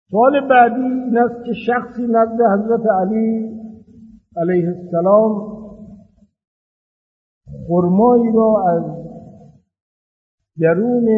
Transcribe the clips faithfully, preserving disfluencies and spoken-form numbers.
سوال بعدی این است که شخصی نزد حضرت علی علیه السلام خرمایی را از درون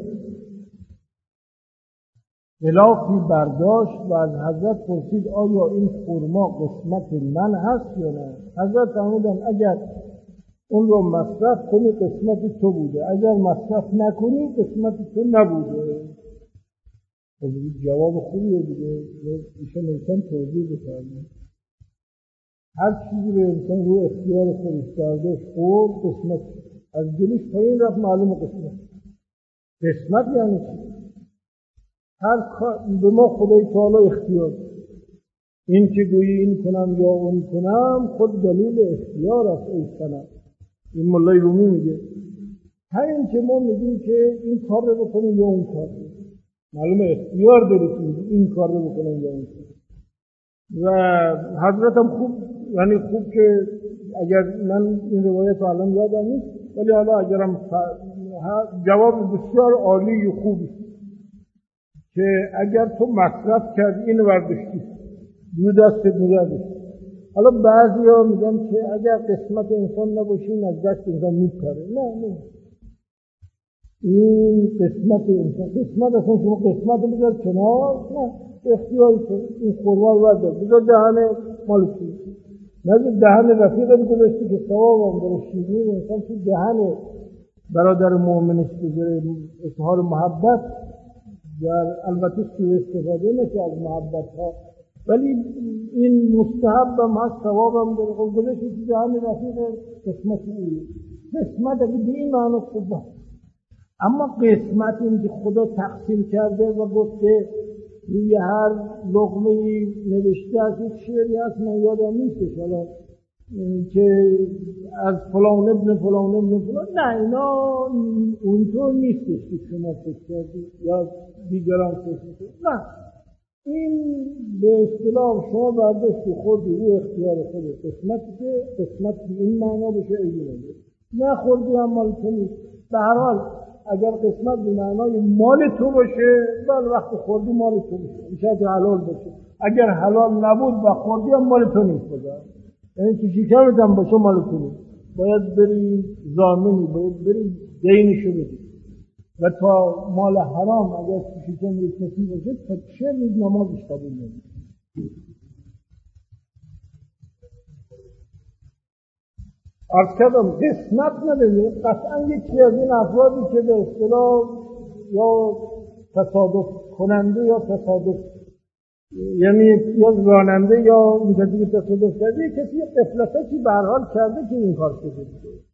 غلافی برداشت و از حضرت پرسید آیا این خرما قسمت من هست یا نه؟ حضرت فرمودند اگر اون رو مصرف کنی قسمت تو بوده، اگر مصرف نکنی قسمت تو نبوده. خب جواب خوبیه دیگه. ایشان انسان توضیح بکنه هر چیزی به انسان رو اختیار خودش داده خورد قسمت از دلش پایین رفت معلوم قسمت. قسمت یعنی چی؟ هر کار به ما خدای تعالی اختیار. این که گویی این کنم یا اون کنم خود دلیل اختیار است ای سنم. این مولای رومی میگه همین که ما میگیم که این کار رو بکنیم یا اون کار رو، معلومه اختیار داریم این کار رو بکنیم یا اون کار. و حضرت هم خوب یعنی خوب که اگر من این روایت رو الان یادم نیست ولی حالا اگرم جواب بسیار عالی و خوبی که اگر تو مصرف کردی اینو برداشتی دو دستت نگردی. حالا بعضی ها میگن که اگر قسمت انسان نباشین از دست انسان میپره. نه نه این قسمت انسان قسمت اصلا شما قسمت رو بذار کنار. نه اختیاری تو این خورما رو بردار بذار دهن مالکی نزد دهن رفیقت گذاشتی که ثواب هم داره شیرین انسان تو دهن برادر مؤمنش بذاره اظهار محبت در البته سوء استفاده نشه از محبت ها ولی این مستحب هم هست ثواب هم داره. خب گذاشتی تو دهن رفیق قسمت اون قسمت اگه به این معنی خوبه. اما قسمت این که خدا تقسیم کرده و گفته روی هر لقمه‌ای نوشته از یک شعری هست من یادم نیستش حالا که از فلان ابن فلان ابن فلان. نه اینا اونطور نیستش که شما فکر کردید یا دیگران فکر کردید. نه این به اصطلاح شما برداشتی خوردی رو اختیار خود قسمت که قسمت این معنا بشه ایونه نه خوردی هم مال تو نیست. به هر حال اگر قسمت به معنای مال تو باشه بل وقت خوردی مال تو باشه میشه که حلال باشه. اگر حلال نبود و خوردی هم مال تو نیست بذار یعنی که شکمت هم باشه مال تو نیست. باید بری ضامنی باید بری دینشو بدی و تا مال حرام اگر شکم یک کسی باشه تا چه روز نمازش قبول نمیشه. عرض کردم قسمت نداره. قطعا یکی از این افرادی که به اصطلاح یا تصادف کننده یا تصادف یعنی یا راننده یا کسی که تصادف کرده کسی قفلتکی به هر حال کرده که این کار شده.